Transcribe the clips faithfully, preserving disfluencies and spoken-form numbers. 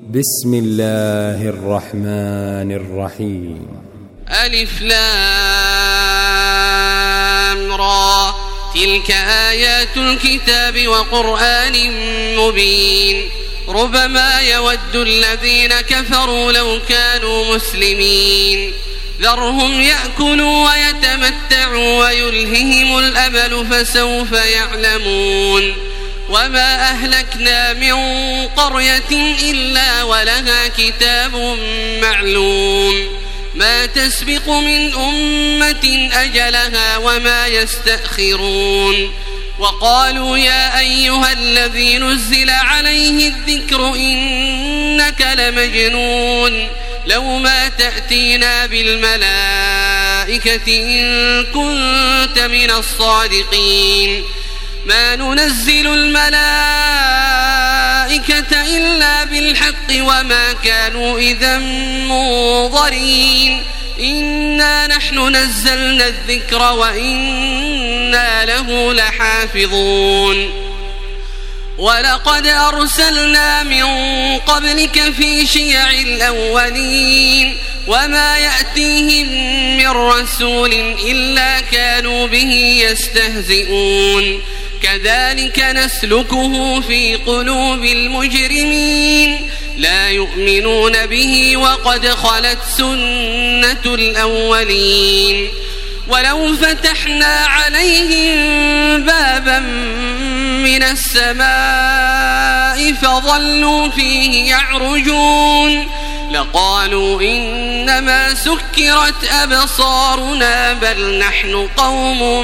بسم الله الرحمن الرحيم. ألف لام را تلك آيات الكتاب وقرآن مبين ربما يود الذين كفروا لو كانوا مسلمين ذرهم يأكلوا ويتمتعوا ويلههم الأمل فسوف يعلمون وما أهلكنا من قرية إلا ولها كتاب معلوم ما تسبق من أمة أجلها وما يستأخرون وقالوا يا أيها الذي نزل عليه الذكر إنك لمجنون لو ما تأتينا بالملائكة إن كنت من الصادقين ما ننزل الملائكة إلا بالحق وما كانوا إذا منظرين إنا نحن نزلنا الذكر وإنا له لحافظون ولقد أرسلنا من قبلك في شيع الأولين وما يأتيهم من رسول إلا كانوا به يستهزئون كذلك نسلكه في قلوب المجرمين لا يؤمنون به وقد خلت سنة الأولين ولو فتحنا عليهم بابا من السماء فظلوا فيه يعرجون لقالوا إنما سكرت أبصارنا بل نحن قوم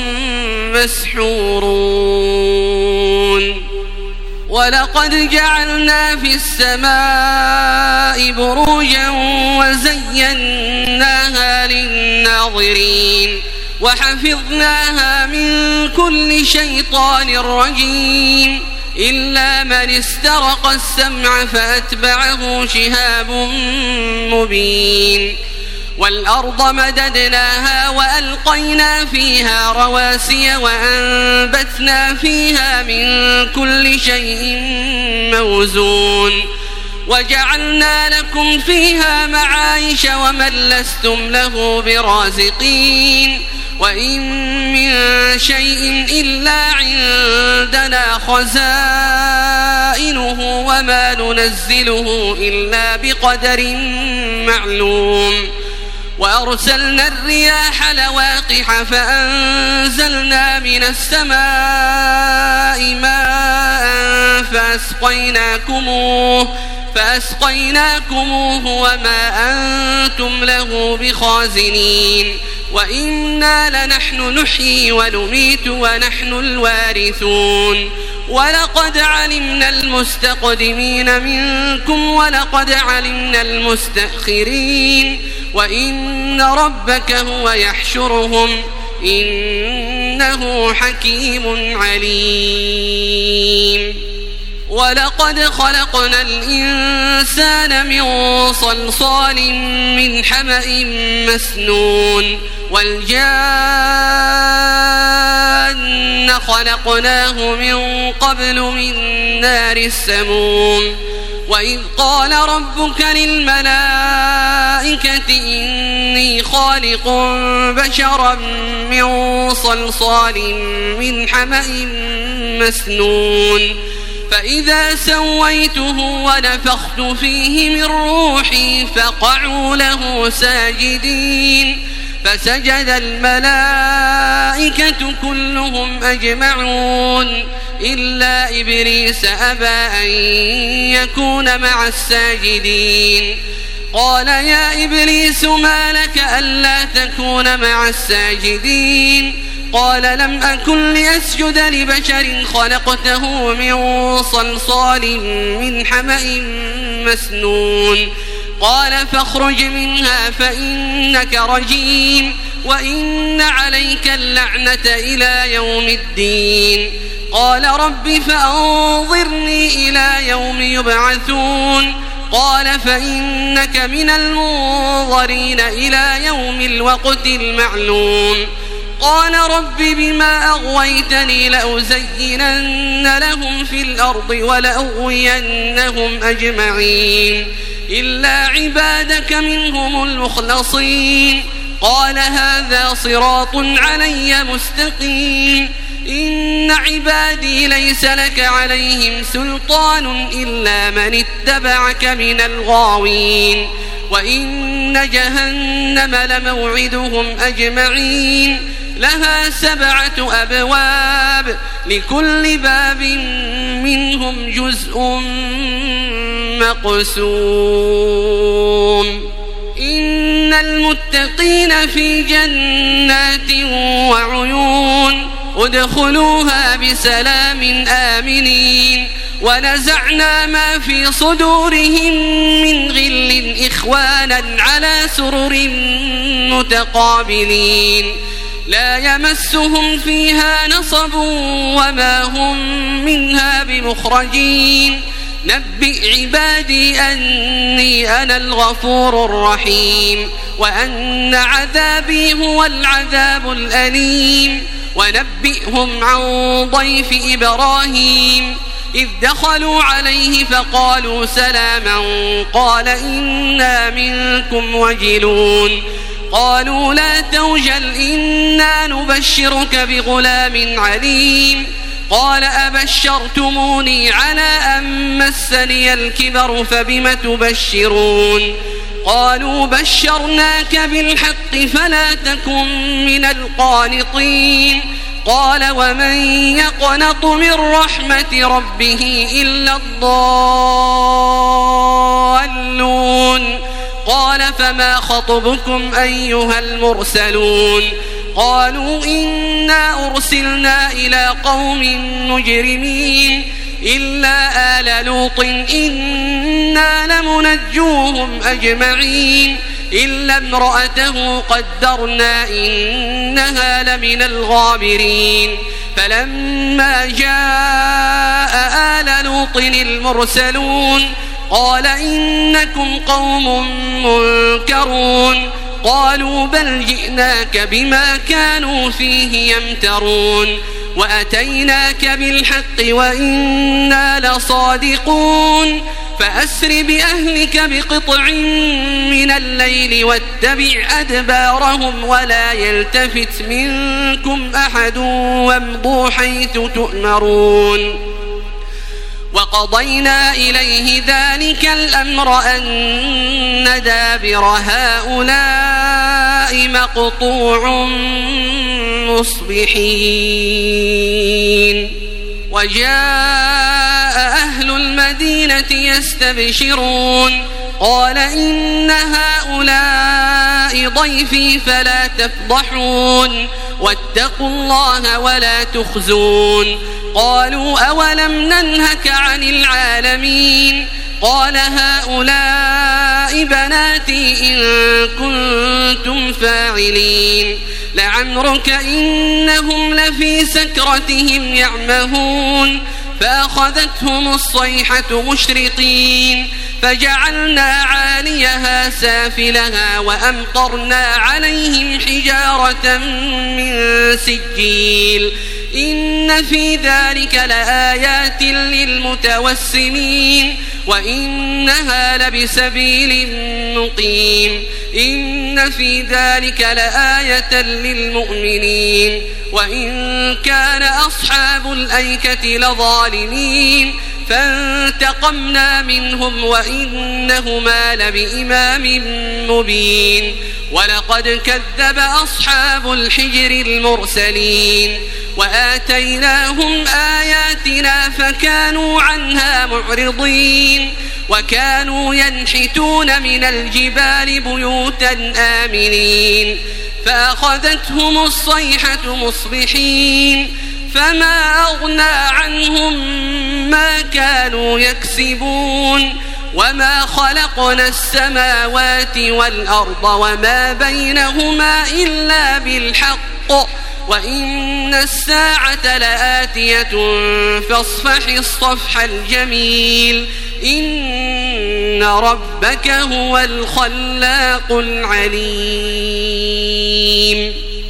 مسحورون ولقد جعلنا في السماء بروجا وزيناها للناظرين وحفظناها من كل شيطان رجيم إلا من استرق السمع فأتبعه شهاب مبين والأرض مددناها وألقينا فيها رواسي وأنبتنا فيها من كل شيء موزون وجعلنا لكم فيها معايش ومن لستم له برازقين وإن من شيء إلا عندنا خزائنه وما ننزله إلا بقدر معلوم وأرسلنا الرياح لواقح فأنزلنا من السماء ماء فأسقيناكموه فأسقيناكموه وما أنتم له بخازنين وإنا لنحن نحيي ونميت ونحن الوارثون ولقد علمنا المستقدمين منكم ولقد علمنا المستأخرين وإن ربك هو يحشرهم إنه حكيم عليم ولقد خلقنا الإنسان من صلصال من حمأ مسنون والجان خلقناه من قبل من نار السموم وإذ قال ربك للملائكة إني خالق بشرا من صلصال من حمأ مسنون فإذا سويته ونفخت فيه من روحي فقعوا له ساجدين فسجد الملائكة كلهم أجمعون إلا إبليس أبى أن يكون مع الساجدين قال يا إبليس ما لك ألا تكون مع الساجدين قال لم أكن لأسجد لبشر خلقته من صلصال من حمأ مسنون قال فاخرج منها فإنك رجيم وإن عليك اللعنة إلى يوم الدين قال رب فأنظرني إلى يوم يبعثون قال فإنك من المنظرين إلى يوم الوقت المعلوم قال رب بما أغويتني لأزينن لهم في الأرض ولأغوينهم أجمعين إلا عبادك منهم المخلصين قال هذا صراط علي مستقيم إن عبادي ليس لك عليهم سلطان إلا من اتبعك من الغاوين وإن جهنم لموعدهم أجمعين لها سبعة أبواب لكل باب منهم جزء مقسوم إن المتقين في جنات وعيون ادخلوها بسلام آمنين ونزعنا ما في صدورهم من غل إخوانا على سرر متقابلين لا يمسهم فيها نصب وما هم منها بمخرجين نبئ عبادي أني أنا الغفور الرحيم وأن عذابي هو العذاب الأليم ونبئهم عن ضيف إبراهيم إذ دخلوا عليه فقالوا سلاما قال إنا منكم وجلون قالوا لا توجل إنا نبشرك بغلام عليم قال أبشرتموني على أن مسني الكبر فبم تبشرون قالوا بشرناك بالحق فلا تكن من القانطين قال ومن يقنط من رحمة ربه إلا الضالون قال فما خطبكم أيها المرسلون قالوا إنا أرسلنا إلى قوم مجرمين إلا آل لوط إنا لمنجوهم أجمعين إلا امرأته قدرنا إنها لمن الغابرين فلما جاء آل لوط المرسلون قال إنكم قوم منكرون قالوا بل جئناك بما كانوا فيه يمترون وأتيناك بالحق وإنا لصادقون فأسر بأهلك بقطع من الليل واتبع أدبارهم ولا يلتفت منكم أحد وامضوا حيث تؤمرون وقضينا إليه ذلك الأمر أن دابر هؤلاء مقطوع مصبحين وجاء أهل المدينة يستبشرون قال إن هؤلاء ضيفي فلا تفضحون واتقوا الله ولا تخزون قالوا أولم ننهك عن العالمين قال هؤلاء بناتي إن كنتم فاعلين لعمرك إنهم لفي سكرتهم يعمهون فأخذتهم الصيحة مشرقين فجعلنا عاليها سافلها وأمطرنا عليهم حجارة من سجيل إن في ذلك لآيات للمتوسمين وإنها لبسبيل مقيم إن في ذلك لآية للمؤمنين وإن كان أصحاب الأيكة لظالمين فانتقمنا منهم وإنهما لبإمام مبين ولقد كذب أصحاب الحجر المرسلين وآتيناهم آياتنا فكانوا عنها معرضين وكانوا ينحتون من الجبال بيوتا آمنين فأخذتهم الصيحة مصبحين فما أغنى عنهم ما كانوا يكسبون وما خلقنا السماوات والأرض وما بينهما إلا بالحق وإن الساعة لآتية فاصفح الصفح الجميل إن ربك هو الخلاق العليم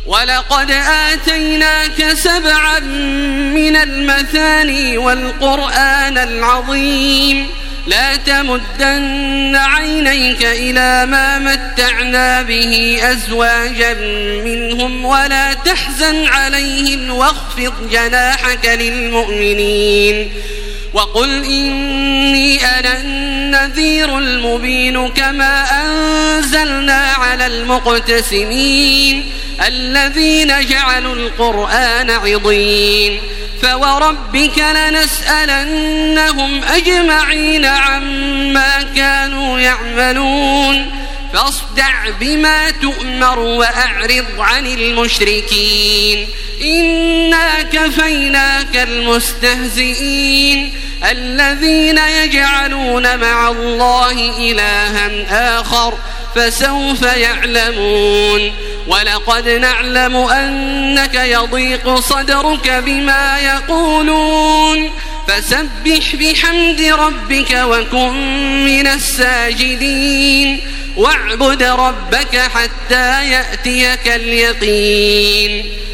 ولقد آتيناك سبعا من المثاني والقرآن العظيم لا تمدن عينيك إلى ما متعنا به أزواجا منهم ولا تحزن عليهم واخفض جناحك للمؤمنين وقل إني أنا النذير المبين كما أنزلنا على المقتسمين الذين جعلوا القرآن عضين فوربك لنسألنهم أجمعين عما كانوا يعملون فاصدع بما تؤمر وأعرض عن المشركين إنا كفيناك المستهزئين الذين يجعلون مع الله إلها آخر فسوف يعلمون ولقد نعلم أنك يضيق صدرك بما يقولون فسبح بحمد ربك وكن من الساجدين واعبد ربك حتى يأتيك اليقين